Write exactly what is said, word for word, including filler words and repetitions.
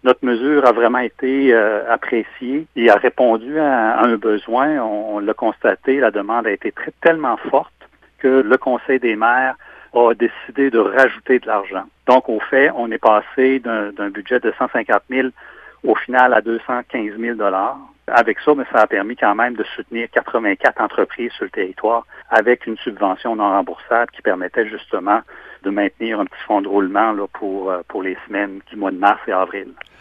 Notre mesure a vraiment été euh, appréciée et a répondu à, à un besoin. On, on l'a constaté, la demande a été très, tellement forte que le Conseil des maires a décidé de rajouter de l'argent. Donc, au fait, on est passé d'un, d'un budget de cent cinquante mille au final à deux cent quinze mille dollars. Avec ça, mais ça a permis quand même de soutenir quatre-vingt-quatre entreprises sur le territoire avec une subvention non remboursable qui permettait justement de maintenir un petit fonds de roulement là, pour, pour les semaines du mois de mars et avril.